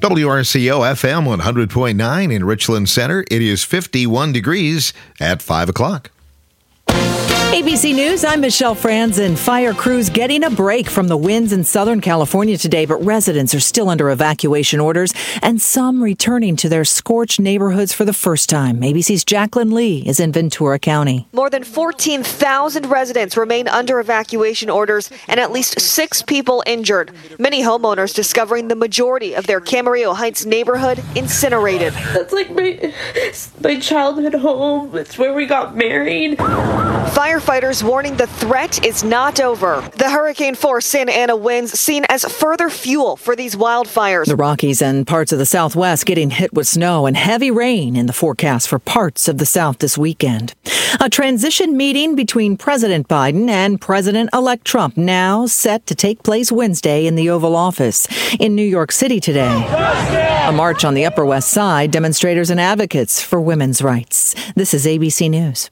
WRCO FM 100.9 in Richland Center. It is 51 degrees at 5 o'clock. ABC News, I'm Michelle Franzen. Fire crews getting a break from the winds in Southern California today, but residents are still under evacuation orders and some returning to their scorched neighborhoods for the first time. ABC's Jacqueline Lee is in Ventura County. More than 14,000 residents remain under evacuation orders and at least 6 people injured. Many homeowners discovering the majority of their Camarillo Heights neighborhood incinerated. That's like my childhood home. It's where we got married. Firefighters warning the threat is not over. The hurricane-force Santa Ana winds seen as further fuel for these wildfires. The Rockies and parts of the Southwest getting hit with snow and heavy rain in the forecast for parts of the South this weekend. A transition meeting between President Biden and President-elect Trump now set to take place Wednesday in the Oval Office in New York City today. A march on the Upper West Side, demonstrators and advocates for women's rights. This is ABC News.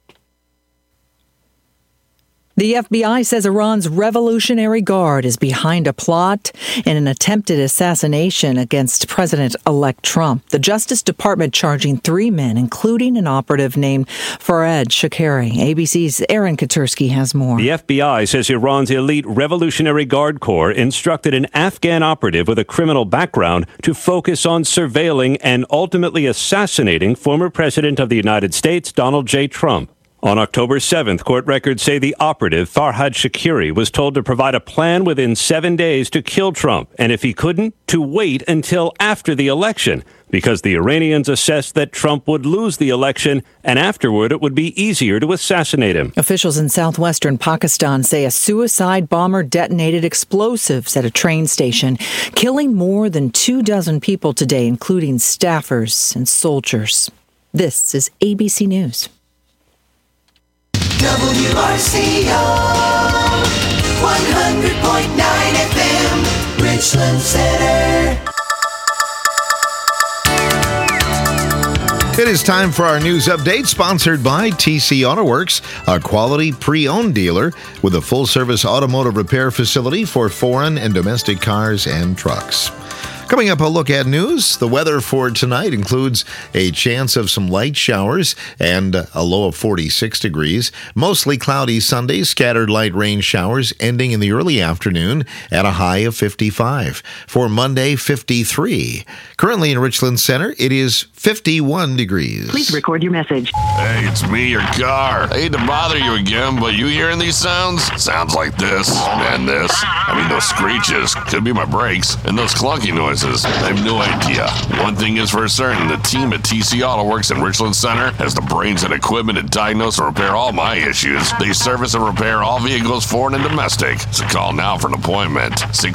The FBI says Iran's Revolutionary Guard is behind a plot in an attempted assassination against President-elect Trump. The Justice Department charging 3 men, including an operative named Fareed Shakari. ABC's Aaron Katursky has more. The FBI says Iran's elite Revolutionary Guard Corps instructed an Afghan operative with a criminal background to focus on surveilling and ultimately assassinating former President of the United States, Donald J. Trump. On October 7th, court records say the operative, Fareed Shakari, was told to provide a plan within 7 days to kill Trump, and if he couldn't, to wait until after the election, because the Iranians assessed that Trump would lose the election, and afterward it would be easier to assassinate him. Officials in southwestern Pakistan say a suicide bomber detonated explosives at a train station, killing more than 24 people today, including staffers and soldiers. This is ABC News. WRCO 100.9 FM, Richland Center. It is time for our news update, sponsored by TC Auto Works, a quality pre-owned dealer with a full-service automotive repair facility for foreign and domestic cars and trucks. Coming up, a look at news. The weather for tonight includes a chance of some light showers and a low of 46 degrees. Mostly cloudy Sunday, scattered light rain showers ending in the early afternoon at a high of 55. For Monday, 53. Currently in Richland Center, it is 51 degrees. Please record your message. Hey, it's me, your car. I hate to bother you again, but you hearing these sounds? Sounds like this and this. I mean, those screeches. Could be my brakes. And those clunky noises. I have no idea. One thing is for certain, the team at TC Auto Works in Richland Center has the brains and equipment to diagnose and repair all my issues. They service and repair all vehicles, foreign and domestic. So call now for an appointment.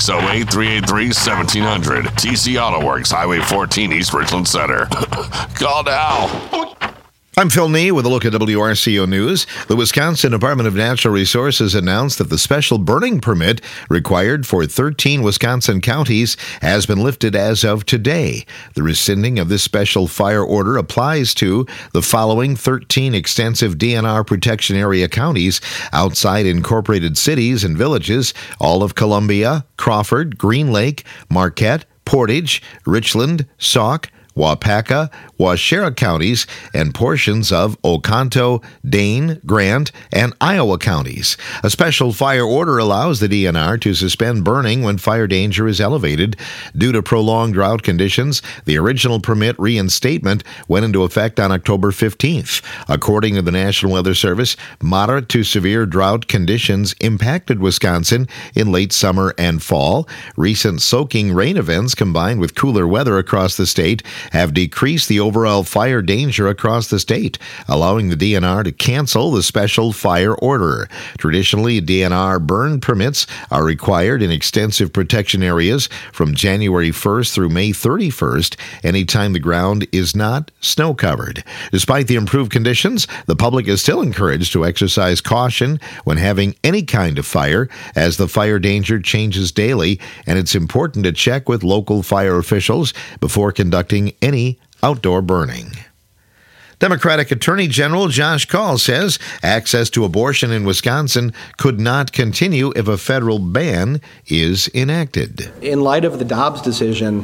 608-383-1700. TC Auto Works, Highway 14, East Richland Center. Call now. I'm Phil Nee with a look at WRCO News. The Wisconsin Department of Natural Resources announced that the special burning permit required for 13 Wisconsin counties has been lifted as of today. The rescinding of this special fire order applies to the following 13 extensive DNR protection area counties outside incorporated cities and villages: all of Columbia, Crawford, Green Lake, Marquette, Portage, Richland, Sauk, Waupaca, Waushara counties, and portions of Oconto, Dane, Grant, and Iowa counties. A special fire order allows the DNR to suspend burning when fire danger is elevated. Due to prolonged drought conditions, the original permit reinstatement went into effect on October 15th. According to the National Weather Service, moderate to severe drought conditions impacted Wisconsin in late summer and fall. Recent soaking rain events combined with cooler weather across the state have decreased the overall fire danger across the state, allowing the DNR to cancel the special fire order. Traditionally, DNR burn permits are required in extensive protection areas from January 1st through May 31st, anytime the ground is not snow-covered. Despite the improved conditions, the public is still encouraged to exercise caution when having any kind of fire, as the fire danger changes daily, and it's important to check with local fire officials before conducting any outdoor burning. Democratic Attorney General Josh Kaul says access to abortion in Wisconsin could not continue if a federal ban is enacted. In light of the Dobbs decision,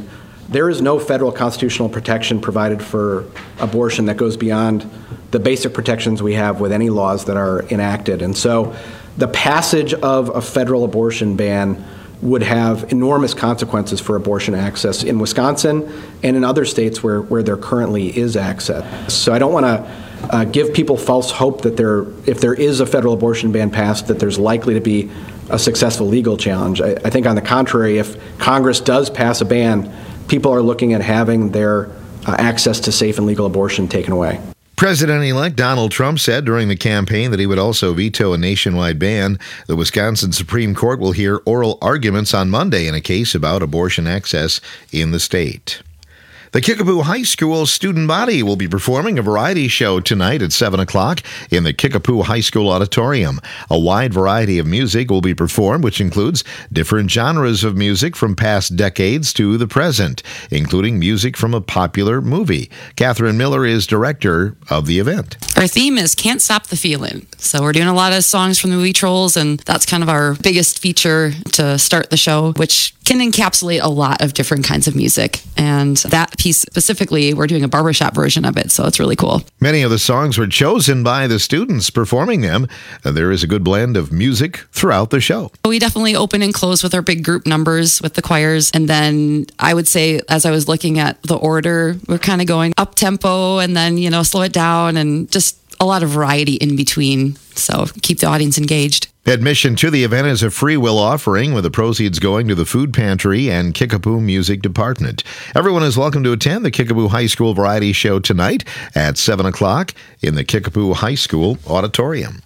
There is no federal constitutional protection provided for abortion that goes beyond the basic protections we have with any laws that are enacted. And so the passage of a federal abortion ban would have enormous consequences for abortion access in Wisconsin and in other states where there currently is access. So I don't want to give people false hope that if there is a federal abortion ban passed, that there's likely to be a successful legal challenge. I think on the contrary, if Congress does pass a ban, people are looking at having their access to safe and legal abortion taken away. President-elect Donald Trump said during the campaign that he would also veto a nationwide ban. The Wisconsin Supreme Court will hear oral arguments on Monday in a case about abortion access in the state. The Kickapoo High School student body will be performing a variety show tonight at 7 o'clock in the Kickapoo High School auditorium. A wide variety of music will be performed, which includes different genres of music from past decades to the present, including music from a popular movie. Catherine Miller is director of the event. Our theme is Can't Stop the Feeling. So we're doing a lot of songs from the movie Trolls, and that's kind of our biggest feature to start the show, which can encapsulate a lot of different kinds of music. And that piece specifically, we're doing a barbershop version of it, so it's really cool. Many of the songs were chosen by the students performing them. There is a good blend of music throughout the show. We definitely open and close with our big group numbers with the choirs. And then I would say, as I was looking at the order, we're kind of going up tempo and then, slow it down, and just a lot of variety in between. So keep the audience engaged. Admission to the event is a free will offering, with the proceeds going to the food pantry and Kickapoo Music Department. Everyone is welcome to attend the Kickapoo High School Variety Show tonight at 7 o'clock in the Kickapoo High School auditorium.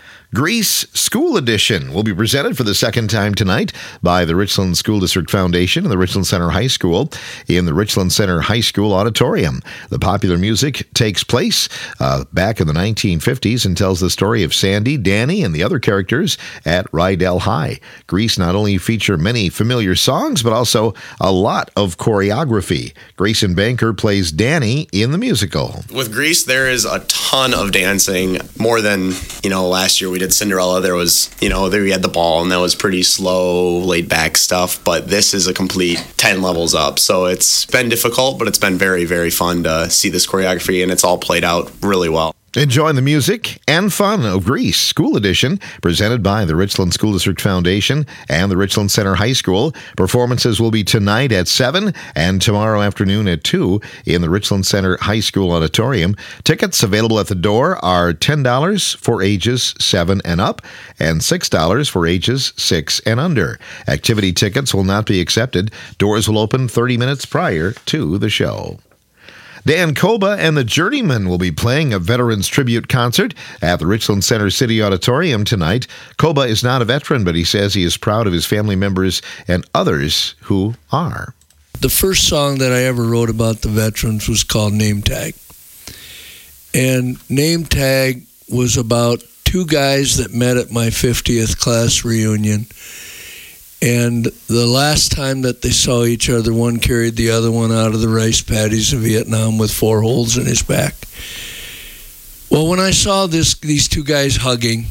Grease School Edition will be presented for the second time tonight by the Richland School District Foundation and the Richland Center High School in the Richland Center High School auditorium. The popular music takes place back in the 1950s and tells the story of Sandy, Danny, and the other characters at Rydell High. Grease not only feature many familiar songs, but also a lot of choreography. Grayson Banker plays Danny in the musical. With Grease, there is a ton of dancing, more than, last year we did Cinderella. There was, there we had the ball, and that was pretty slow, laid back stuff, but this is a complete 10 levels up. So it's been difficult, but it's been very, very fun to see this choreography, and it's all played out really well. Enjoy the music and fun of Grease School Edition, presented by the Richland School District Foundation and the Richland Center High School. Performances will be tonight at 7 and tomorrow afternoon at 2 in the Richland Center High School auditorium. Tickets available at the door are $10 for ages 7 and up and $6 for ages 6 and under. Activity tickets will not be accepted. Doors will open 30 minutes prior to the show. Dan Koba and the Journeymen will be playing a Veterans Tribute concert at the Richland Center City Auditorium tonight. Koba is not a veteran, but he says he is proud of his family members and others who are. The first song that I ever wrote about the veterans was called Name Tag. And Name Tag was about two guys that met at my 50th class reunion. And the last time that they saw each other, one carried the other one out of the rice paddies of Vietnam with 4 holes in his back. Well, when I saw these two guys hugging,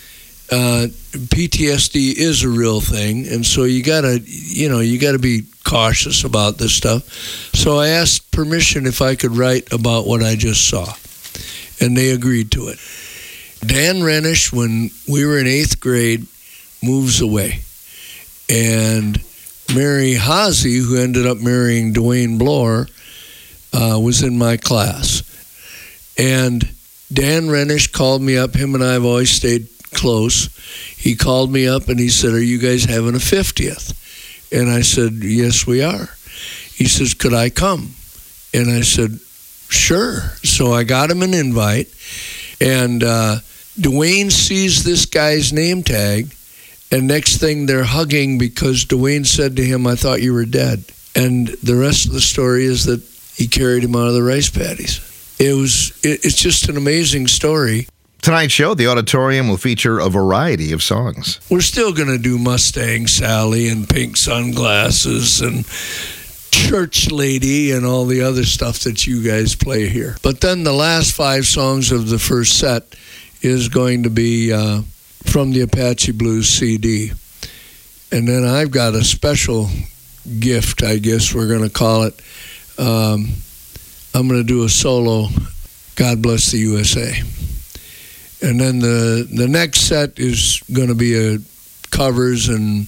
PTSD is a real thing, and so you gotta be cautious about this stuff. So I asked permission if I could write about what I just saw, and they agreed to it. Dan Renish, when we were in 8th grade, moves away. And Mary Haase, who ended up marrying Dwayne Bloor, was in my class. And Dan Renish called me up. Him and I have always stayed close. He called me up and he said, "Are you guys having a 50th?" And I said, "Yes, we are." He says, "Could I come?" And I said, "Sure." So I got him an invite. And Dwayne sees this guy's name tag. And next thing, they're hugging because Dwayne said to him, "I thought you were dead." And the rest of the story is that he carried him out of the rice paddies. It's just an amazing story. Tonight's show, the auditorium will feature a variety of songs. We're still going to do Mustang Sally and Pink Sunglasses and Church Lady and all the other stuff that you guys play here. But then the last 5 songs of the first set is going to be from the Apache Blues CD. And then I've got a special gift, I guess we're going to call it. I'm going to do a solo, God Bless the USA. And then the next set is going to be covers and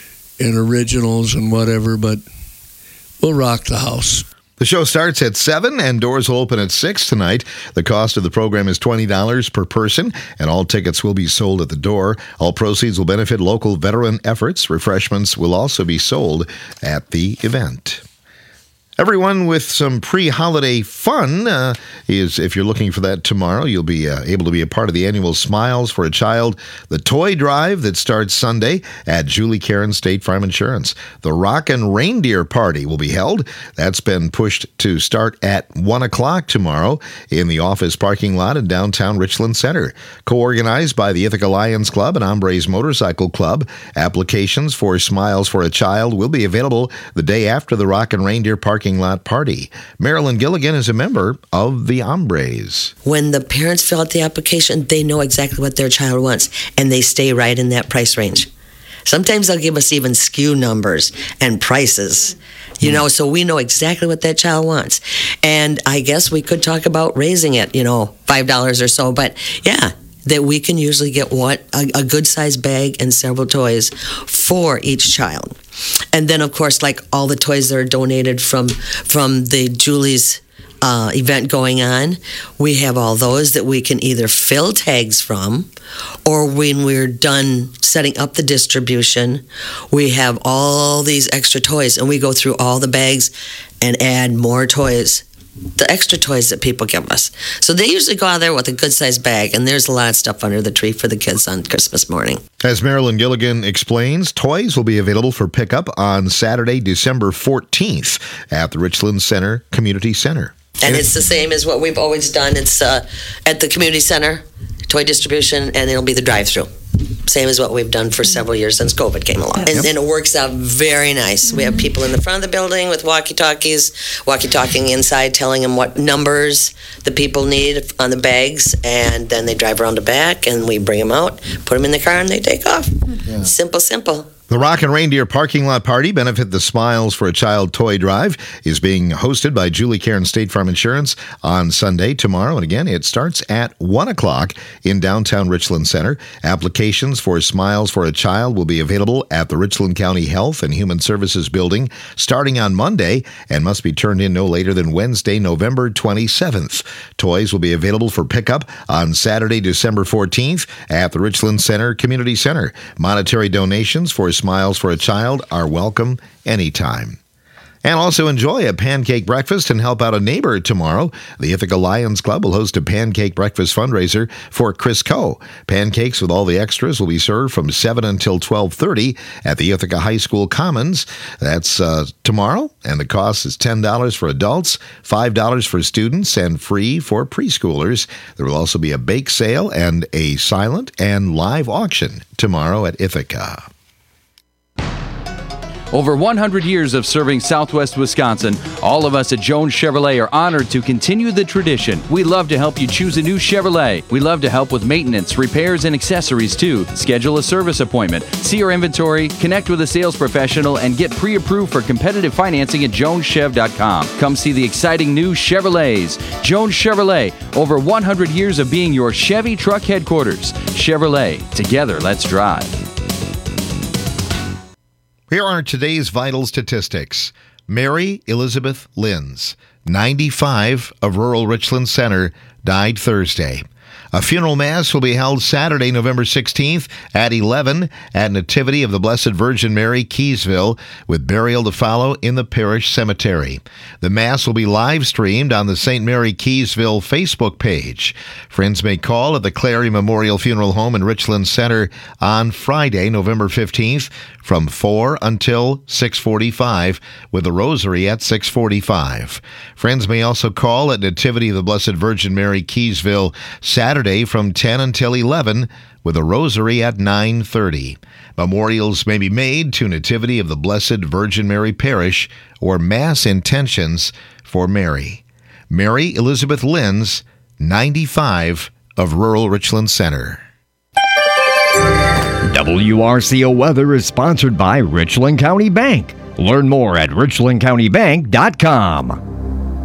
originals and whatever, but we'll rock the house. The show starts at 7 and doors will open at 6 tonight. The cost of the program is $20 per person, and all tickets will be sold at the door. All proceeds will benefit local veteran efforts. Refreshments will also be sold at the event. Everyone with some pre-holiday fun is, if you're looking for that tomorrow, you'll be able to be a part of the annual Smiles for a Child, the toy drive that starts Sunday at Julie Caron State Farm Insurance. The Rockin' Reindeer Party will be held. That's been pushed to start at 1 o'clock tomorrow in the office parking lot in downtown Richland Center. Co-organized by the Ithaca Lions Club and Hombres Motorcycle Club, applications for Smiles for a Child will be available the day after the Rockin' Reindeer Parking Lot Party. Marilyn Gilligan is a member of the Hombres. When the parents fill out the application, they know exactly what their child wants, and they stay right in that price range. Sometimes they'll give us even SKU numbers and prices, so we know exactly what that child wants. And I guess we could talk about raising it, $5 or so, but yeah, that we can usually get a good-sized bag and several toys for each child. And then, of course, like all the toys that are donated from the Julie's event going on, we have all those that we can either fill tags from, or when we're done setting up the distribution, we have all these extra toys, and we go through all the bags and add more toys. The extra toys that people give us. So they usually go out there with a good-sized bag, and there's a lot of stuff under the tree for the kids on Christmas morning. As Marilyn Gilligan explains, toys will be available for pickup on Saturday, December 14th at the Richland Center Community Center. And it's the same as what we've always done. It's at the community center, toy distribution, and it'll be the drive-through. Same as what we've done for several years since COVID came along. And it works out very nice. We have people in the front of the building with walkie-talking inside, telling them what numbers the people need on the bags, and then they drive around the back, and we bring them out, put them in the car, and they take off. Yeah. Simple. The Rockin' Reindeer Parking Lot Party, benefit the Smiles for a Child Toy Drive, is being hosted by Julie Caron State Farm Insurance on Sunday, tomorrow. And again, it starts at 1 o'clock in downtown Richland Center. Applications for Smiles for a Child will be available at the Richland County Health and Human Services Building starting on Monday and must be turned in no later than Wednesday, November 27th. Toys will be available for pickup on Saturday, December 14th at the Richland Center Community Center. Monetary donations for Smiles for a Child are welcome anytime. And also enjoy a pancake breakfast and help out a neighbor tomorrow. The Ithaca Lions Club will host a pancake breakfast fundraiser for Chris Coe. Pancakes with all the extras will be served from 7 until 12:30 at the Ithaca High School Commons. That's tomorrow, and the cost is $10 for adults, $5 for students, and free for preschoolers. There will also be a bake sale and a silent and live auction tomorrow at Ithaca. Over 100 years of serving Southwest Wisconsin, all of us at Jones Chevrolet are honored to continue the tradition. We love to help you choose a new Chevrolet. We love to help with maintenance, repairs, and accessories too. Schedule a service appointment, see our inventory, connect with a sales professional, and get pre-approved for competitive financing at joneschev.com. Come see the exciting new Chevrolets. Jones Chevrolet, over 100 years of being your Chevy truck headquarters. Chevrolet, together let's drive. Here are today's vital statistics. Mary Elizabeth Linz, 95, of rural Richland Center, died Thursday. A funeral mass will be held Saturday, November 16th at 11 at Nativity of the Blessed Virgin Mary, Keysville, with burial to follow in the parish cemetery. The mass will be live streamed on the St. Mary Keysville Facebook page. Friends may call at the Clary Memorial Funeral Home in Richland Center on Friday, November 15th from 4 until 6:45 with a rosary at 6:45. Friends may also call at Nativity of the Blessed Virgin Mary, Keysville, Saturday from 10 until 11 with a rosary at 9:30. Memorials may be made to Nativity of the Blessed Virgin Mary Parish or Mass Intentions for Mary. Mary Elizabeth Linz, 95, of rural Richland Center. WRCO Weather is sponsored by Richland County Bank. Learn more at richlandcountybank.com.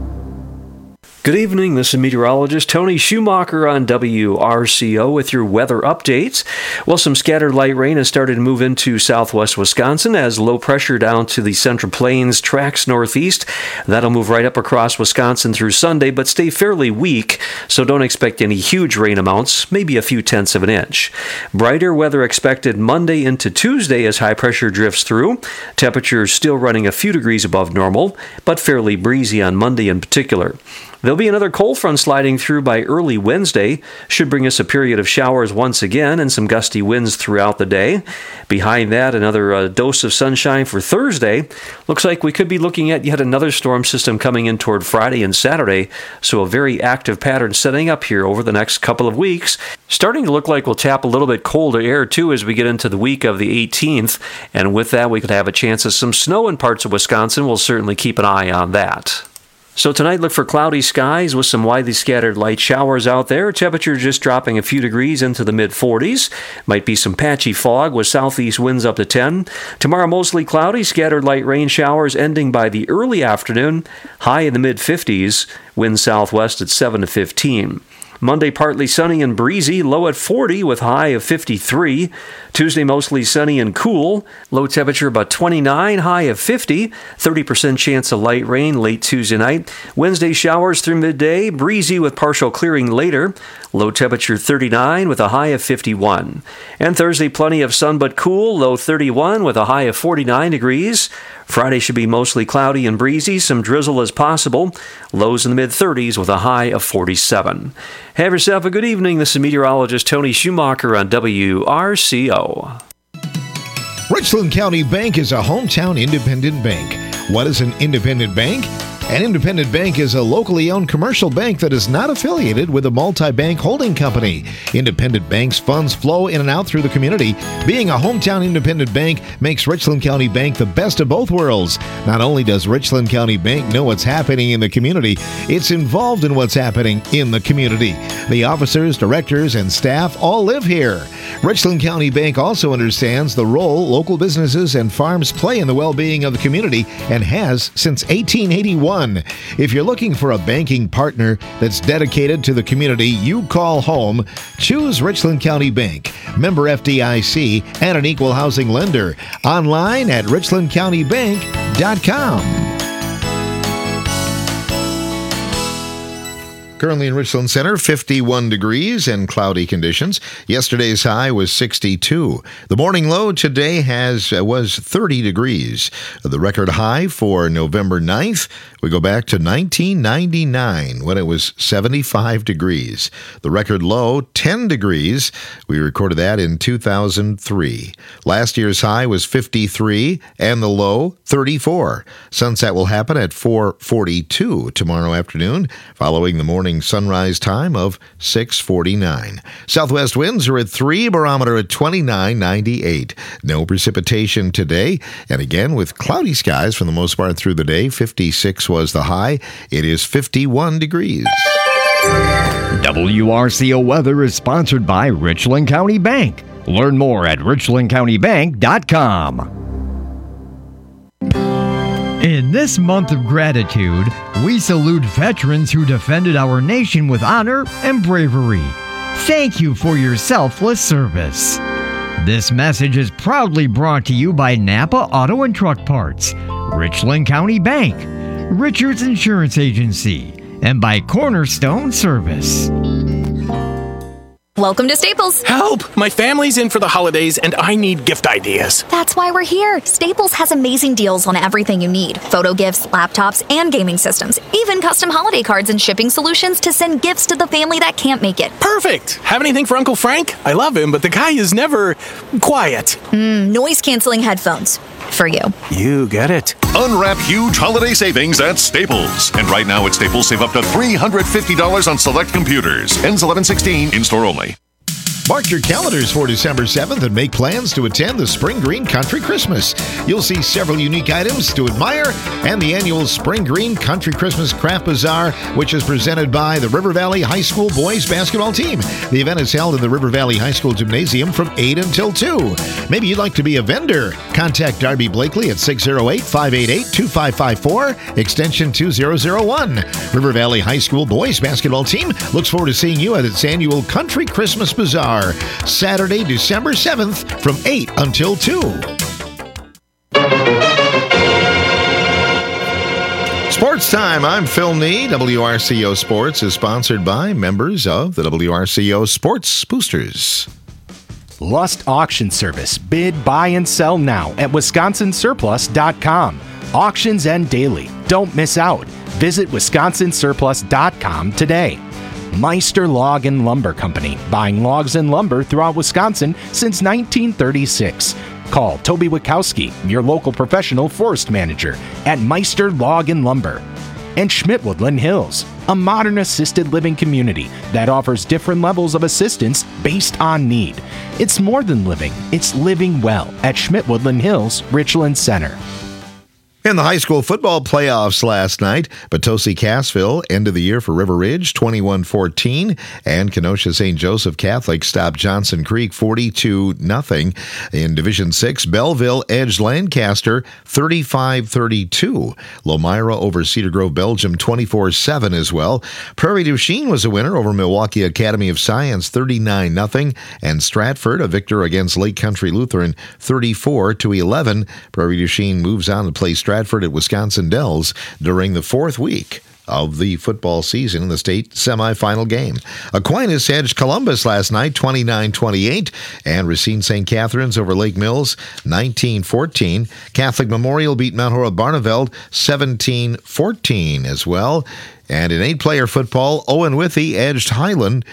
Good evening, this is meteorologist Tony Schumacher on WRCO with your weather updates. Well, some scattered light rain has started to move into southwest Wisconsin as low pressure down to the Central Plains tracks northeast. That'll move right up across Wisconsin through Sunday, but stay fairly weak, so don't expect any huge rain amounts, maybe a few tenths of an inch. Brighter weather expected Monday into Tuesday as high pressure drifts through. Temperatures still running a few degrees above normal, but fairly breezy on Monday in particular. There'll be another cold front sliding through by early Wednesday. Should bring us a period of showers once again and some gusty winds throughout the day. Behind that, another dose of sunshine for Thursday. Looks like we could be looking at yet another storm system coming in toward Friday and Saturday. So a very active pattern setting up here over the next couple of weeks. Starting to look like we'll tap a little bit colder air too as we get into the week of the 18th. And with that, we could have a chance of some snow in parts of Wisconsin. We'll certainly keep an eye on that. So tonight, look for cloudy skies with some widely scattered light showers out there. Temperature just dropping a few degrees into the mid-40s. Might be some patchy fog with southeast winds up to 10. Tomorrow, mostly cloudy, scattered light rain showers ending by the early afternoon. High in the mid-50s. Wind southwest at 7 to 15. Monday, partly sunny and breezy, low at 40 with high of 53. Tuesday, mostly sunny and cool, low temperature about 29, high of 50. 30% chance of light rain late Tuesday night. Wednesday, showers through midday, breezy with partial clearing later. Low temperature 39 with a high of 51. And Thursday, plenty of sun but cool, low 31 with a high of 49 degrees. Friday should be mostly cloudy and breezy, some drizzle as possible. Lows in the mid-30s with a high of 47. Have yourself a good evening. This is meteorologist Tony Schumacher on WRCO. Richland County Bank is a hometown independent bank. What is an independent bank? An independent bank is a locally owned commercial bank that is not affiliated with a multi-bank holding company. Independent banks' funds flow in and out through the community. Being a hometown independent bank makes Richland County Bank the best of both worlds. Not only does Richland County Bank know what's happening in the community, it's involved in what's happening in the community. The officers, directors, and staff all live here. Richland County Bank also understands the role local businesses and farms play in the well-being of the community and has since 1881. If you're looking for a banking partner that's dedicated to the community you call home, choose Richland County Bank, member FDIC, and an equal housing lender. Online at richlandcountybank.com. Currently in Richland Center, 51 degrees and cloudy conditions. Yesterday's high was 62. The morning low today was 30 degrees. The record high for November 9th, we go back to 1999 when it was 75 degrees. The record low, 10 degrees. We recorded that in 2003. Last year's high was 53 and the low, 34. Sunset will happen at 4:42 tomorrow afternoon, following the morning sunrise time of 6:49. Southwest winds are at 3, barometer at 29.98. No precipitation today, and again with cloudy skies for the most part through the day. 56 was the high. It is 51 degrees. WRCO weather is sponsored by Richland County Bank. Learn more at richlandcountybank.com. In this month of gratitude, we salute veterans who defended our nation with honor and bravery. Thank you for your selfless service. This message is proudly brought to you by Napa Auto and Truck Parts, Richland County Bank, Richards Insurance Agency, and by Cornerstone Service. Welcome to Staples. Help! My family's in for the holidays and I need gift ideas. That's why we're here. Staples has amazing deals on everything you need. Photo gifts, laptops, and gaming systems. Even custom holiday cards and shipping solutions to send gifts to the family that can't make it. Perfect! Have anything for Uncle Frank? I love him, but the guy is never quiet. Noise-canceling headphones. For you. You get it. Unwrap huge holiday savings at Staples. And right now at Staples, save up to $350 on select computers. Ends 11/16, in-store only. Mark your calendars for December 7th and make plans to attend the Spring Green Country Christmas. You'll see several unique items to admire and the annual Spring Green Country Christmas Craft Bazaar, which is presented by the River Valley High School boys basketball team. The event is held in the River Valley High School Gymnasium from 8 until 2. Maybe you'd like to be a vendor. Contact Darby Blakely at 608-588-2554, extension 2001. River Valley High School boys basketball team looks forward to seeing you at its annual Country Christmas Bazaar, Saturday, December 7th from 8 until 2. Sports Time. I'm Phil Nee. WRCO Sports is sponsored by members of the WRCO Sports Boosters. Lust Auction Service. Bid, buy, and sell now at WisconsinSurplus.com. Auctions end daily. Don't miss out. Visit WisconsinSurplus.com today. Meister Log and Lumber Company, buying logs and lumber throughout Wisconsin since 1936. Call Toby Wachowski, your local professional forest manager, at Meister Log and Lumber. And Schmidt Woodland Hills, a modern assisted living community that offers different levels of assistance based on need. It's more than living, it's living well at Schmidt Woodland Hills, Richland Center. In the high school football playoffs last night, Potosi Cassville ended the year for River Ridge 21-14, and Kenosha St. Joseph Catholic stopped Johnson Creek 42-0. In Division 6, Belleville edged Lancaster 35-32. Lomira over Cedar Grove, Belgium 24-7 as well. Prairie du Chien was a winner over Milwaukee Academy of Science 39-0, and Stratford a victor against Lake Country Lutheran 34-11. Prairie du Chien moves on to play Stratford at Wisconsin Dells during the fourth week of the football season in the state semifinal game. Aquinas edged Columbus last night 29-28, and Racine St. Catherine's over Lake Mills 19-14. Catholic Memorial beat Mount Horeb Barneveld 17-14 as well. And in 8-player football, Owen Withee edged Highland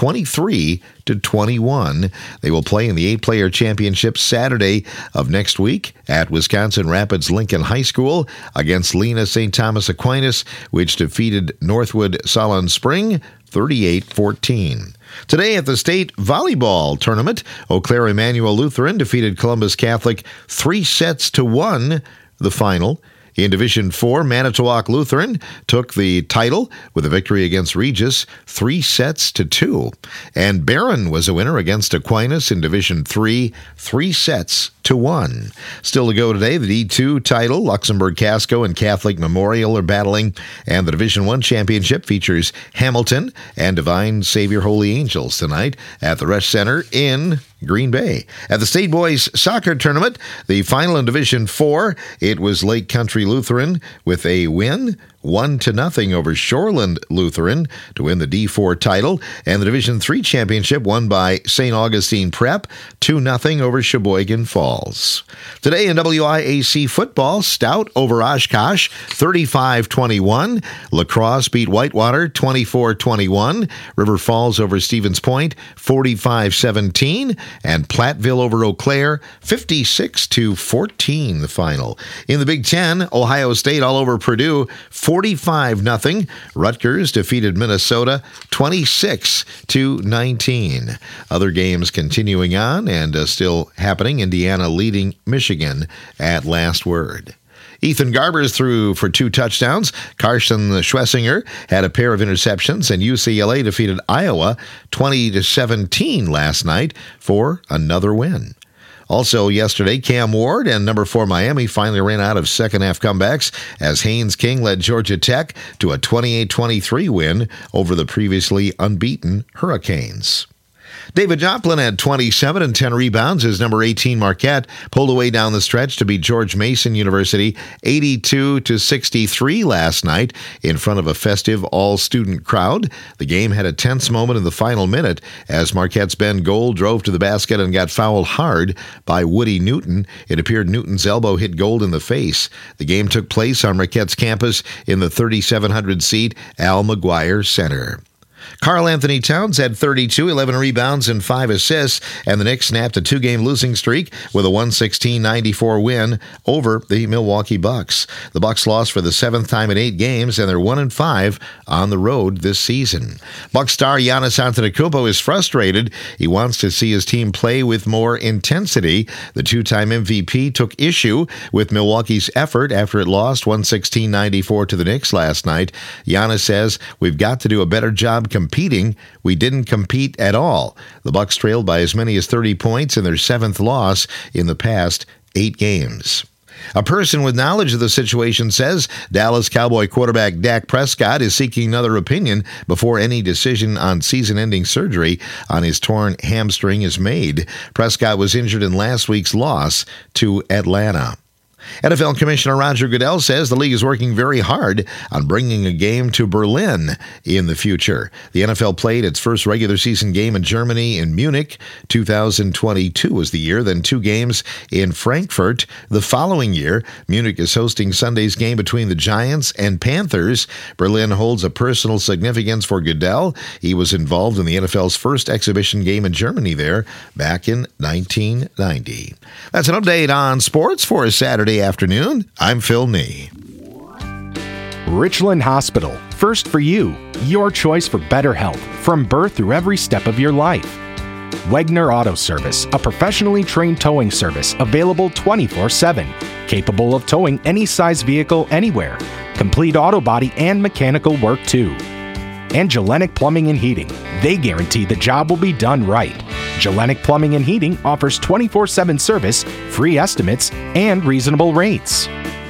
23-21. They will play in the 8-player championship Saturday of next week at Wisconsin Rapids Lincoln High School against Lena St. Thomas Aquinas, which defeated Northwood Solon Spring 38-14. Today at the state volleyball tournament, Eau Claire Emmanuel Lutheran defeated Columbus Catholic 3-1, the final. In Division 4, Manitowoc Lutheran took the title with a victory against Regis 3-2. And Barron was a winner against Aquinas in Division 3, 3-1. Still to go today, the D2 title, Luxembourg Casco and Catholic Memorial are battling, and the Division 1 championship features Hamilton and Divine Savior Holy Angels tonight at the Resch Center in Green Bay. At the State Boys Soccer Tournament, the final in Division 4, it was Lake Country Lutheran with a win, 1-0 over Shoreland Lutheran to win the D4 title, and the Division 3 championship won by St. Augustine Prep, 2-0 over Sheboygan Falls. Today in WIAC football, Stout over Oshkosh, 35-21. La Crosse beat Whitewater, 24-21. River Falls over Stevens Point, 45-17. And Platteville over Eau Claire, 56-14, the final. In the Big Ten, Ohio State all over Purdue, 45-0. Rutgers defeated Minnesota 26-19. Other games continuing on and still happening. Indiana leading Michigan at last word. Ethan Garbers threw for 2 touchdowns. Carson Schlesinger had a pair of interceptions, and UCLA defeated Iowa 20-17 last night for another win. Also yesterday, Cam Ward and number 4 Miami finally ran out of second-half comebacks as Haynes King led Georgia Tech to a 28-23 win over the previously unbeaten Hurricanes. David Joplin had 27 and 10 rebounds as number 18 Marquette pulled away down the stretch to beat George Mason University 82-63 last night in front of a festive all-student crowd. The game had a tense moment in the final minute as Marquette's Ben Gold drove to the basket and got fouled hard by Woody Newton. It appeared Newton's elbow hit Gold in the face. The game took place on Marquette's campus in the 3,700-seat Al McGuire Center. Karl Anthony Towns had 32, 11 rebounds, and 5 assists, and the Knicks snapped a 2-game losing streak with a 116-94 win over the Milwaukee Bucks. The Bucks lost for the 7th time in 8 games, and they're 1-5 on the road this season. Bucks star Giannis Antetokounmpo is frustrated. He wants to see his team play with more intensity. The 2-time MVP took issue with Milwaukee's effort after it lost 116-94 to the Knicks last night. Giannis says, "We've got to do a better job competing. We didn't compete at all." The Bucks trailed by as many as 30 points in their 7th loss in the past 8 games. A person with knowledge of the situation says Dallas Cowboy quarterback Dak Prescott is seeking another opinion before any decision on season-ending surgery on his torn hamstring is made. Prescott was injured in last week's loss to Atlanta. NFL Commissioner Roger Goodell says the league is working very hard on bringing a game to Berlin in the future. The NFL played its first regular season game in Germany in Munich. 2022 was the year, then 2 games in Frankfurt the following year. Munich is hosting Sunday's game between the Giants and Panthers. Berlin holds a personal significance for Goodell. He was involved in the NFL's first exhibition game in Germany there back in 1990. That's an update on sports for a Saturday afternoon. I'm Phil Nee. Richland Hospital. First for you. Your choice for better health from birth through every step of your life. Wegner Auto Service, a professionally trained towing service available 24/7, capable of towing any size vehicle anywhere. Complete auto body and mechanical work too. And Gelenic Plumbing and Heating. They guarantee the job will be done right. Gelenic Plumbing and Heating offers 24/7 service, free estimates, and reasonable rates.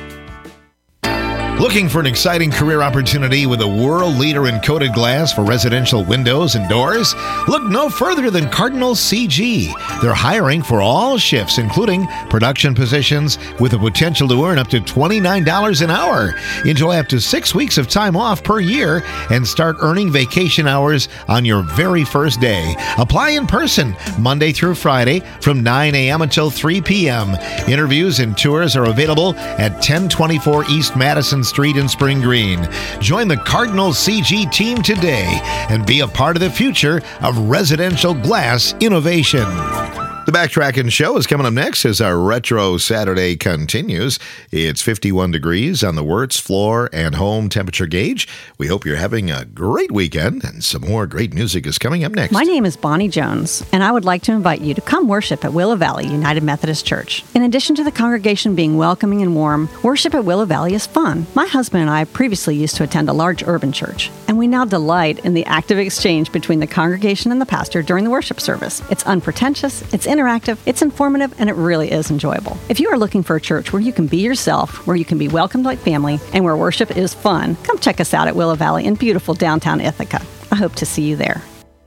Looking for an exciting career opportunity with a world leader in coated glass for residential windows and doors? Look no further than Cardinal CG. They're hiring for all shifts, including production positions, with the potential to earn up to $29 an hour. Enjoy up to 6 weeks of time off per year and start earning vacation hours on your very first day. Apply in person Monday through Friday from 9 a.m. until 3 p.m. Interviews and tours are available at 1024 East Madison Street in Spring Green. Join the Cardinal CG team today and be a part of the future of residential glass innovation. The Backtrackin' Show is coming up next as our Retro Saturday continues. It's 51 degrees on the Wirtz floor and home temperature gauge. We hope you're having a great weekend, and some more great music is coming up next. My name is Bonnie Jones, and I would like to invite you to come worship at Willow Valley United Methodist Church. In addition to the congregation being welcoming and warm, worship at Willow Valley is fun. My husband and I previously used to attend a large urban church, and we now delight in the active exchange between the congregation and the pastor during the worship service. It's unpretentious, it's interactive, it's informative, and it really is enjoyable. If you are looking for a church where you can be yourself, where you can be welcomed like family, and where worship is fun, come check us out at Willow Valley in beautiful downtown Ithaca. I hope to see you there.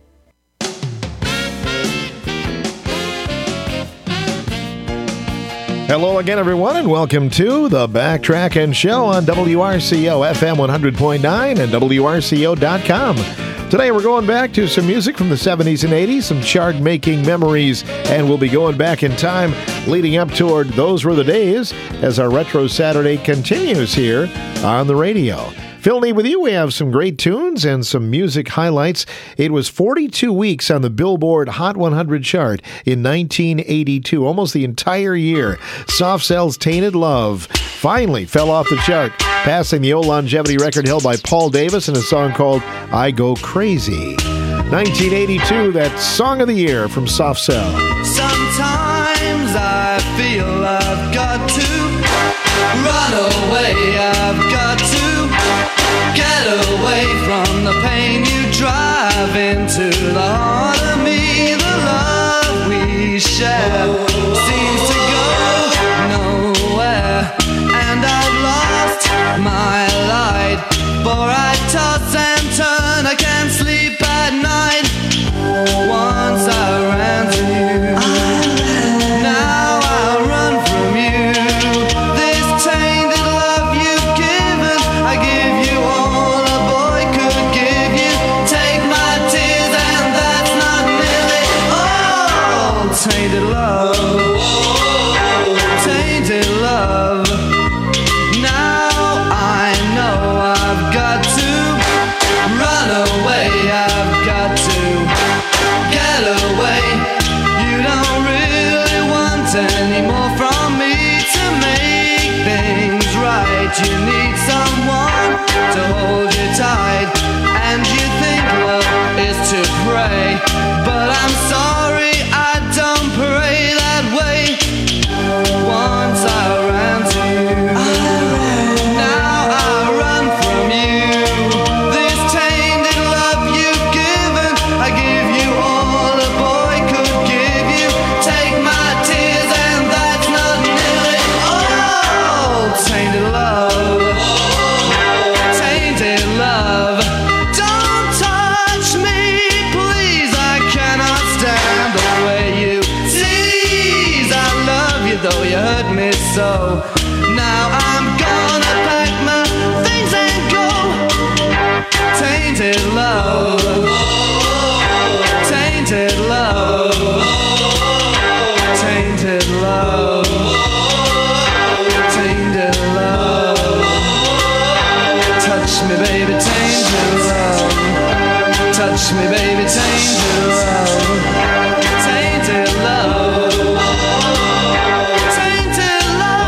Hello again, everyone, and welcome to the Backtrackin' Show on WRCO FM 100.9 and WRCO.com. Today we're going back to some music from the 70s and 80s, some chart-making memories, and we'll be going back in time leading up toward Those Were the Days as our Retro Saturday continues here on the radio. Phil Nee with you. We have some great tunes and some music highlights. It was 42 weeks on the Billboard Hot 100 chart in 1982, almost the entire year. Soft Cell's Tainted Love finally fell off the chart, passing the old longevity record held by Paul Davis in a song called I Go Crazy. 1982, that Song of the Year from Soft Cell. Sometimes I feel I've got to run away, I've got to get away from the pain you drive into the heart of me. The love we share seems to go nowhere, and I've lost my light, for I toss and turn, I can't sleep at night. Once I ran to you, now I run from you. This tainted love you've given, I give you all a boy could give you. Take my tears and that's not nearly all. Tainted love, tainted love. Now I know I've got to run away, I've though you hurt me so. Now I'm gonna pack my things and go. Tainted love, tainted love, tainted love, tainted love. Touch me, baby, tainted love. Touch me, baby, tainted love. Tainted love. Tainted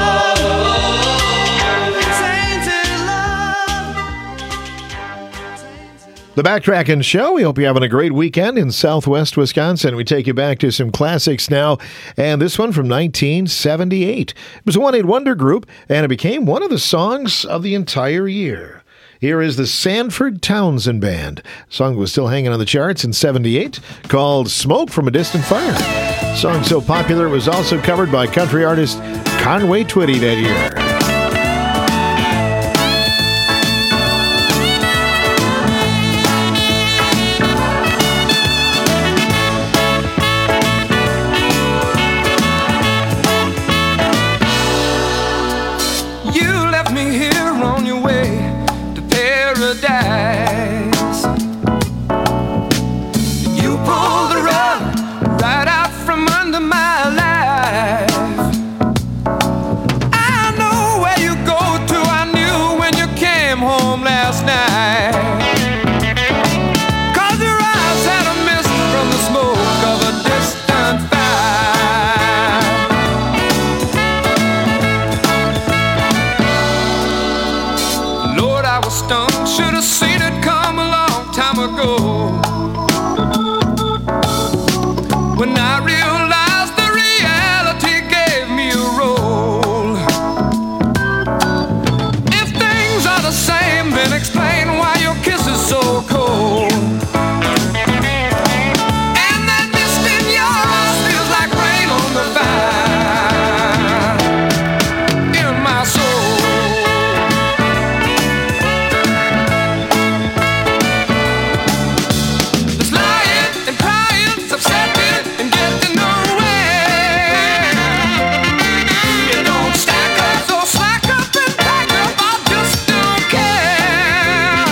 love. The Backtrackin' Show. We hope you're having a great weekend in Southwest Wisconsin. We take you back to some classics now, and this one from 1978. It was a one-hit wonder group, and it became one of the songs of the entire year. Here is the Sanford Townsend Band. A song was still hanging on the charts in 78, called Smoke from a Distant Fire. A song so popular it was also covered by country artist Conway Twitty that year. You pulled the rug right out from under my life. I know where you go to, I knew when you came home last night. 'Cause your eyes had a mist from the smoke of a distant fire. Lord, I was stung, should have seen it come a long time ago. When I realized the reality gave me a role. If things are the same, then explain why your kiss is so cold. And that mist in your eyes feels like rain on the vine in my soul. This lying and crying's upsetting and getting nowhere. It don't stack up, so slack up and back up. I just don't care.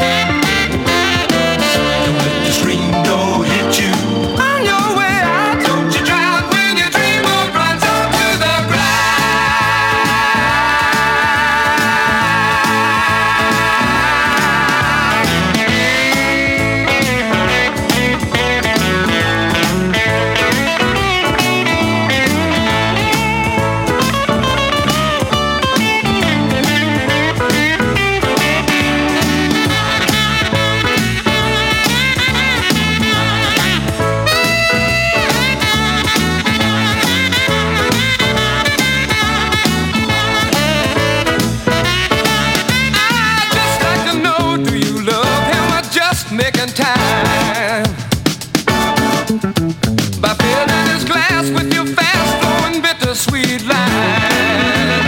Don't let the scream don't hit you. On your way out, don't you drown when your dream boat runs onto the just like to know, do you love him or just making time? By filling his glass with your fast-flowing bittersweet line.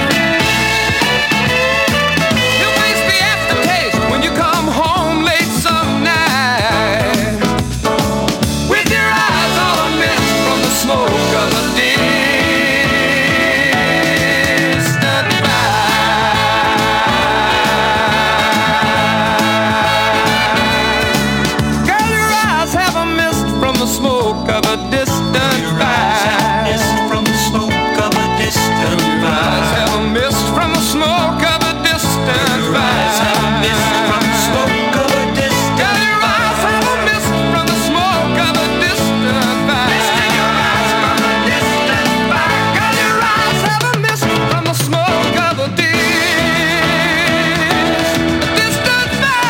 You waste the aftertaste when you come home late some night. With your eyes all amidst from the smoke of a distant fire. Girl, your eyes have a mist from the smoke of a distant fire. From the smoke of a distant fire. Your eyes have a mist from the smoke of a distant fire. Your eyes have a mist from the smoke of a distant fire. Your eyes have a mist from the smoke of a distant fire. Your eyes from a distant fire. Girl, your eyes have a mist from the smoke of a distant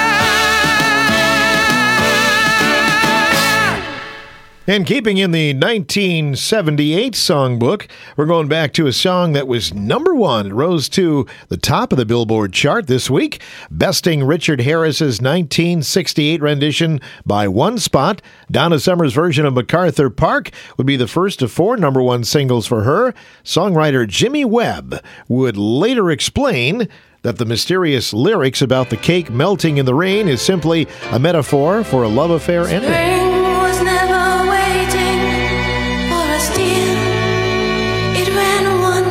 fire. And keeping in the 1978 songbook, we're going back to a song that was number one. It rose to the top of the Billboard chart this week, besting Richard Harris's 1968 rendition by one spot. Donna Summer's version of MacArthur Park would be the first of four number one singles for her. Songwriter Jimmy Webb would later explain that the mysterious lyrics about the cake melting in the rain is simply a metaphor for a love affair ending. Spring was never waiting for us, dear. It ran one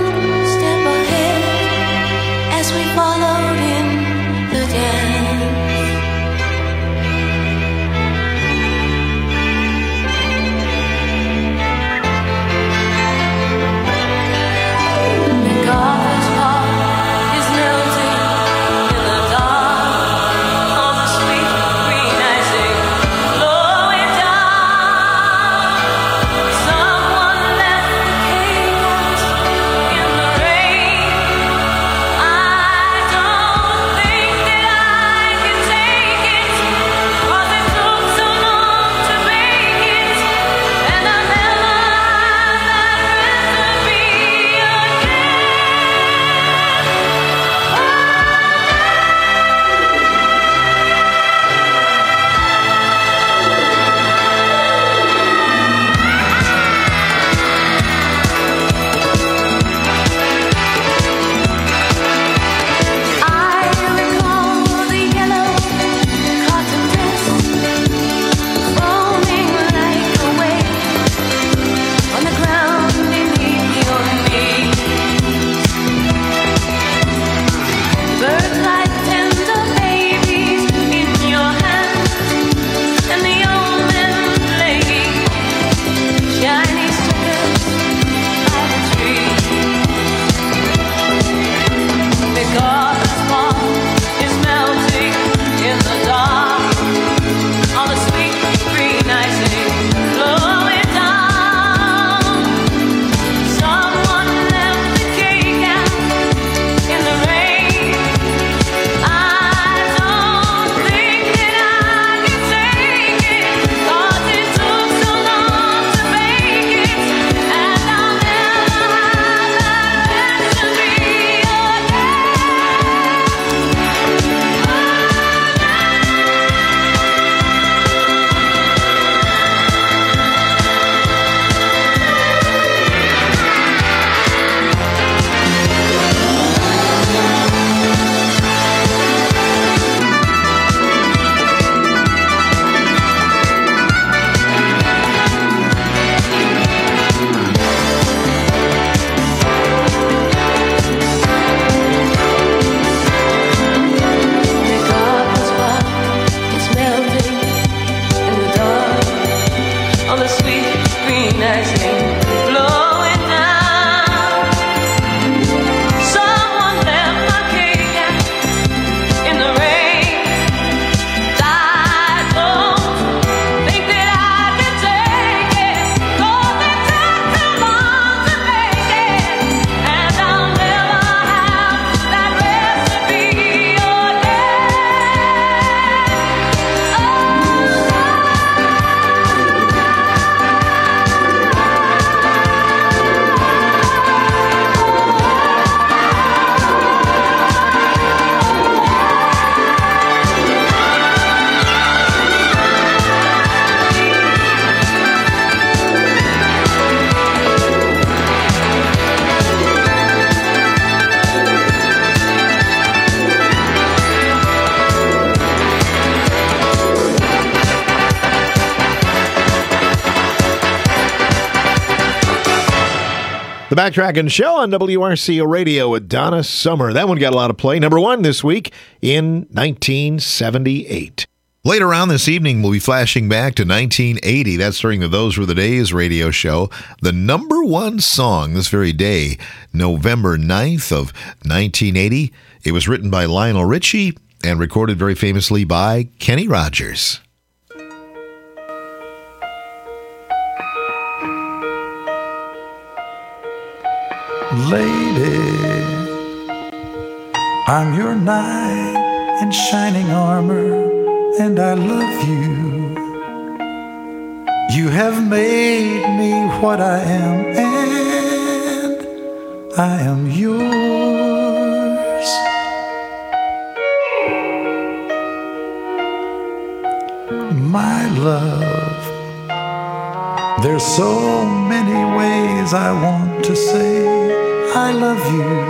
The Backtracking Show on WRCO Radio with Donna Summer. That one got a lot of play. Number 1 this week in 1978. Later on this evening, we'll be flashing back to 1980. That's during the Those Were the Days radio show. The number 1 song this very day, November 9th of 1980. It was written by Lionel Richie and recorded very famously by Kenny Rogers. Lady, I'm your knight in shining armor, and I love you. You have made me what I am, and I am yours. My love, there's so many ways I want to say I love you.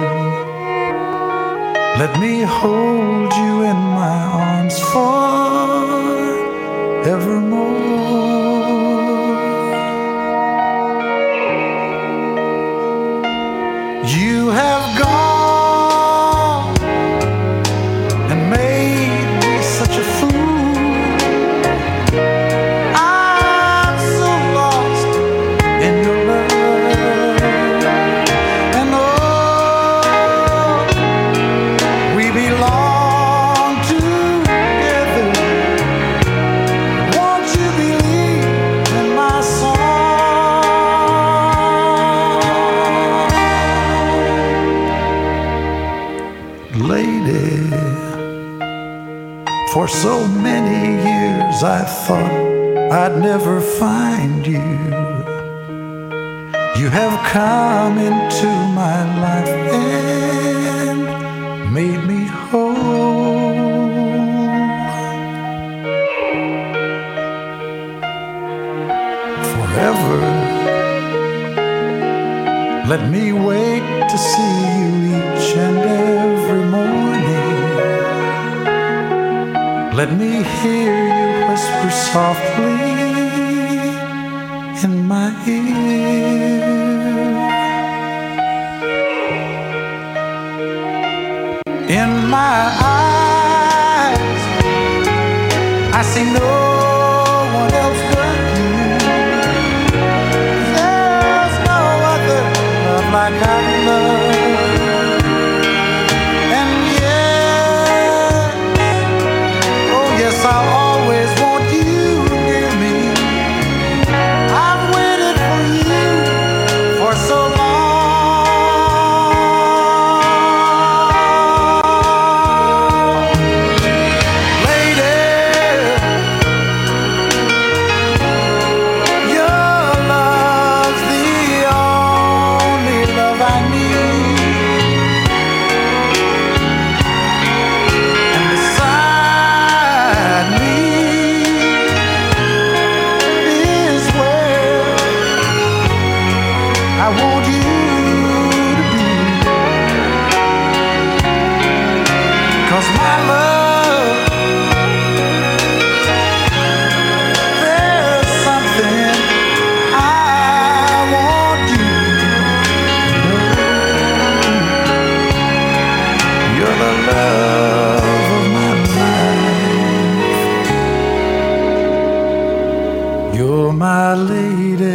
Let me hold you in my arms forevermore. You have gone and made me such a fool. I'm so lost in your love. For so many years I thought I'd never find you. You have come into my life and made me whole. Forever, let me wait to see you each and every morning. Let me hear you whisper softly in my ear. In my eyes, I see no one else but you. There's no other love like I love. I'll always want you near me. I've waited for you for so long. Lady, your love's the only love I need. And beside me is where I want you to be. 'Cause my love, there's something I want you to know. You're the love of my life. You're my lady.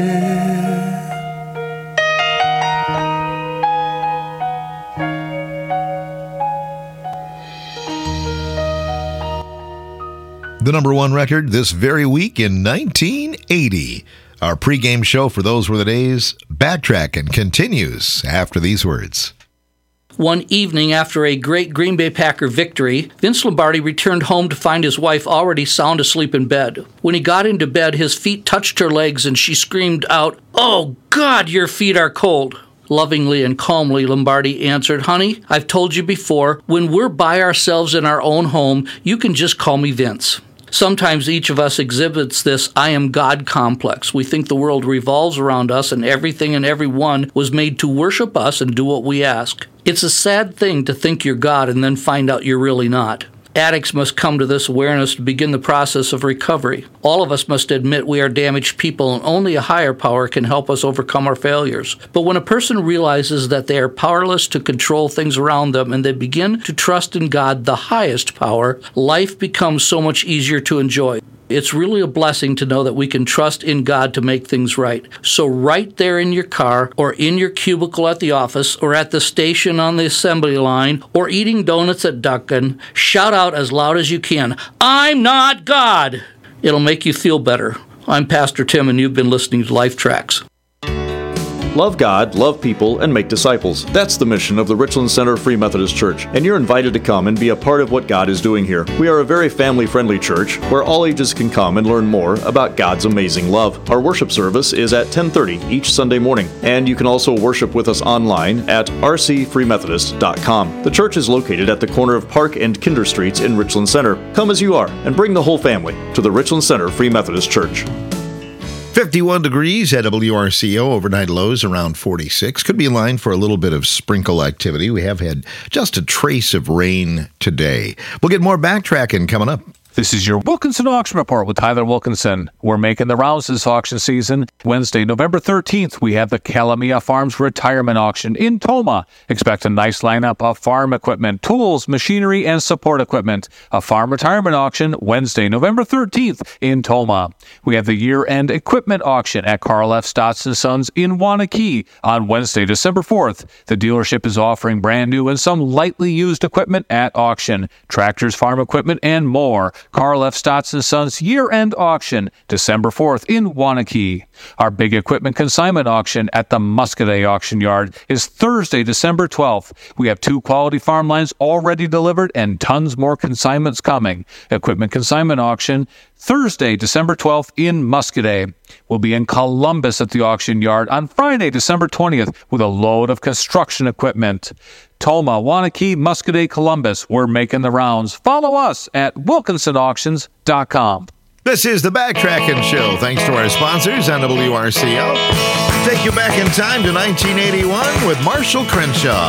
The number 1 record this very week in 1980. Our pregame show for Those Were the Days, Backtracking, continues after these words. One evening after a great Green Bay Packer victory, Vince Lombardi returned home to find his wife already sound asleep in bed. When he got into bed, his feet touched her legs and she screamed out, "Oh, God, your feet are cold." Lovingly and calmly, Lombardi answered, "Honey, I've told you before, when we're by ourselves in our own home, you can just call me Vince." Sometimes each of us exhibits this I am God complex. We think the world revolves around us and everything and everyone was made to worship us and do what we ask. It's a sad thing to think you're God and then find out you're really not. Addicts must come to this awareness to begin the process of recovery. All of us must admit we are damaged people, and only a higher power can help us overcome our failures. But when a person realizes that they are powerless to control things around them and they begin to trust in God, the highest power, life becomes so much easier to enjoy. It's really a blessing to know that we can trust in God to make things right. So right there in your car, or in your cubicle at the office, or at the station on the assembly line, or eating donuts at Dunkin', shout out as loud as you can, "I'm not God!" It'll make you feel better. I'm Pastor Tim, and you've been listening to Life Tracks. Love God, love people, and make disciples. That's the mission of the Richland Center Free Methodist Church, and you're invited to come and be a part of what God is doing here. We are a very family-friendly church where all ages can come and learn more about God's amazing love. Our worship service is at 10:30 each Sunday morning, and you can also worship with us online at rcfreemethodist.com. The church is located at the corner of Park and Kinder Streets in Richland Center. Come as you are, and bring the whole family to the Richland Center Free Methodist Church. 51 degrees at WRCO, overnight lows around 46. Could be in line for a little bit of sprinkle activity. We have had just a trace of rain today. We'll get more backtracking coming up. This is your Wilkinson Auction Report with Tyler Wilkinson. We're making the rounds this auction season. Wednesday, November 13th, we have the Calamia Farms Retirement Auction in Tomah. Expect a nice lineup of farm equipment, tools, machinery, and support equipment. A farm retirement auction Wednesday, November 13th in Tomah. We have the year-end equipment auction at Carl F. Stotts & Sons in Waunakee on Wednesday, December 4th. The dealership is offering brand new and some lightly used equipment at auction. Tractors, farm equipment, and more. Carl F. Stotts & Sons year-end auction, December 4th in Waunakee. Our big equipment consignment auction at the Muscoda Auction Yard is Thursday, December 12th. We have 2 quality farm lines already delivered and tons more consignments coming. Equipment consignment auction Thursday, December 12th in Muscoda. We'll be in Columbus at the auction yard on Friday, December 20th with a load of construction equipment. Tomah, Waunakee, Muscoda, Columbus. We're making the rounds. Follow us at WilkinsonAuctions.com. This is the Backtracking Show, thanks to our sponsors on WRCO. Take you back in time to 1981 with Marshall Crenshaw.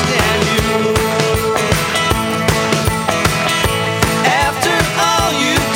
After all you've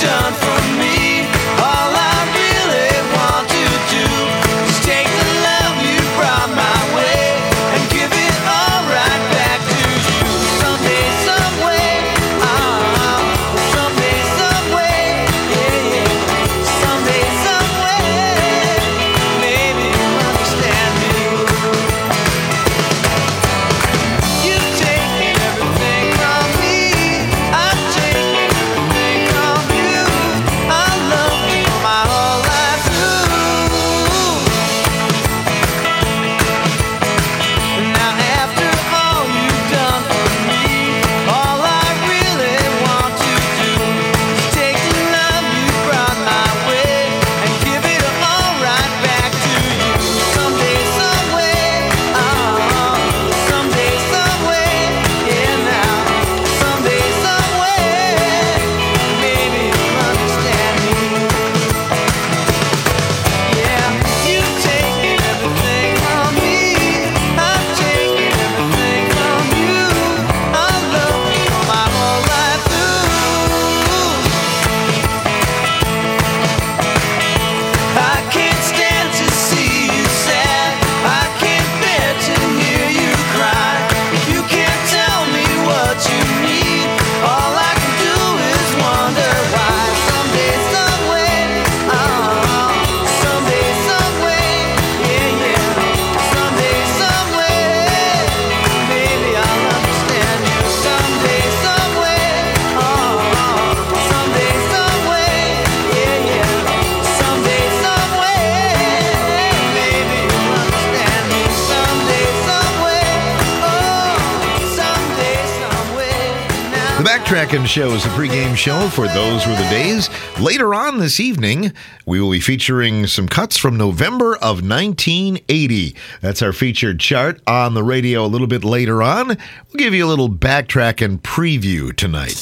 Backtracking Show is the pregame show for Those Were the Days. Later on this evening, we will be featuring some cuts from November of 1980. That's our featured chart on the radio a little bit later on. We'll give you a little backtracking preview tonight.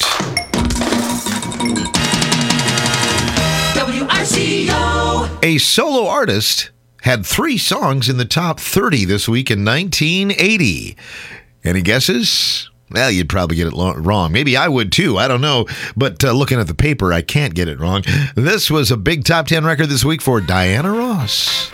WRCO. A solo artist had 3 songs in the top 30 this week in 1980. Any guesses? Well, you'd probably get it wrong. Maybe I would too. I don't know. But looking at the paper, I can't get it wrong. This was a big top 10 record this week for Diana Ross.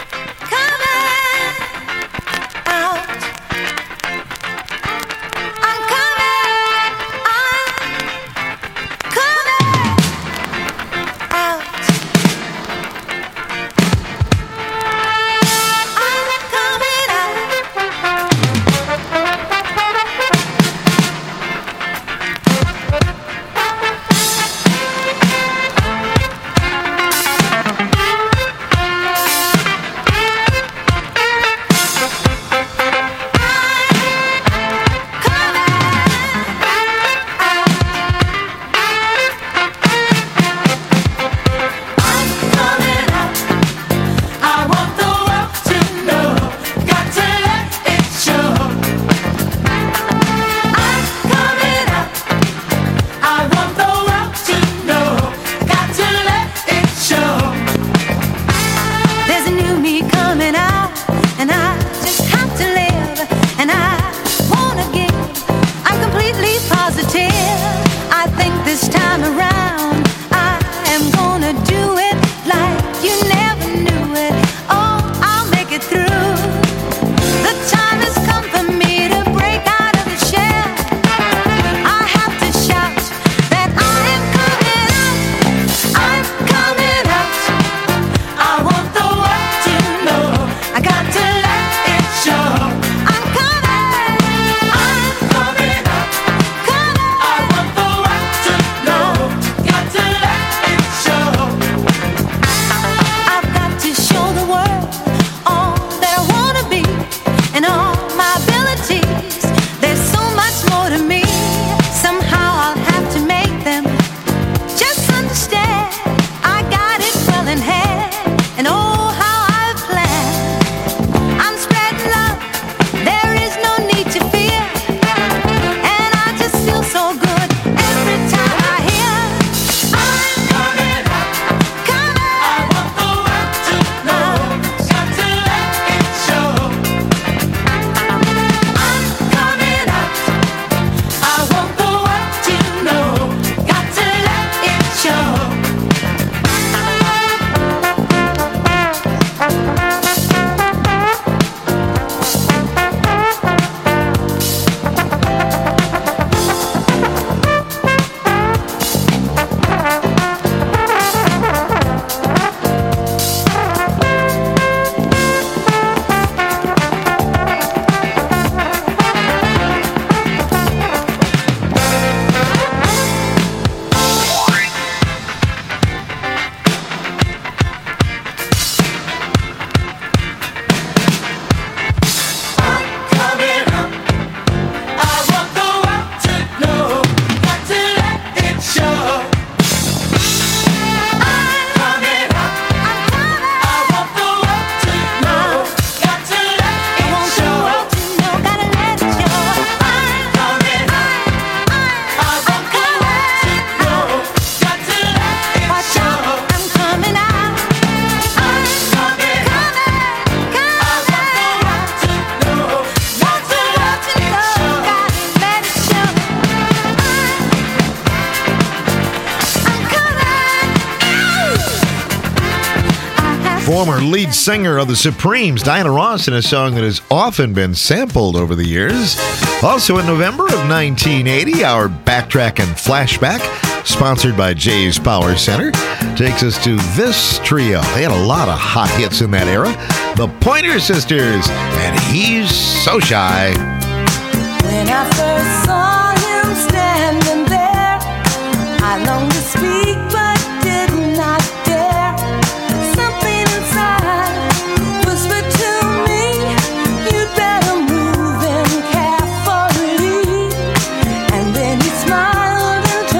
Former lead singer of the Supremes, Diana Ross, in a song that has often been sampled over the years. Also in November of 1980, our Backtrack and Flashback, sponsored by Jay's Power Center, takes us to this trio. They had a lot of hot hits in that era. The Pointer Sisters, and He's So Shy. When I first saw him standing there, I longed to speak but did not dare. Something inside whispered to me, you'd better move in carefully. And then he smiled and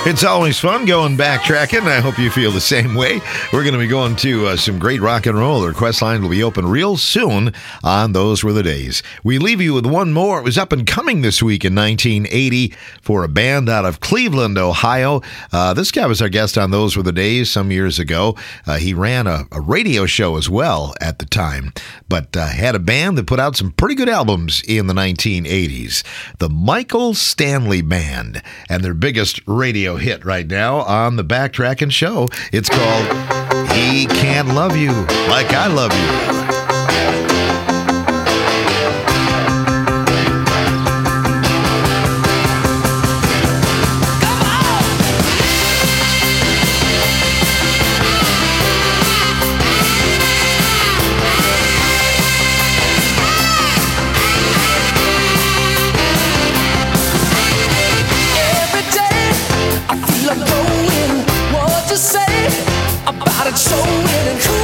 It's always fun going backtracking. I hope you feel the same way. We're going to be going to some great rock and roll. The request line will be open real soon on Those Were the Days. We leave you with one more. It was up and coming this week in 1980 for a band out of Cleveland, Ohio. This guy was our guest on Those Were the Days some years ago. He ran a radio show as well at the time, but had a band that put out some pretty good albums in the 1980s. The Michael Stanley Band, and their biggest radio hit right now on the Backtrackin' Show. It's called He Can't Love You Like I Love You. What to say about it, so in and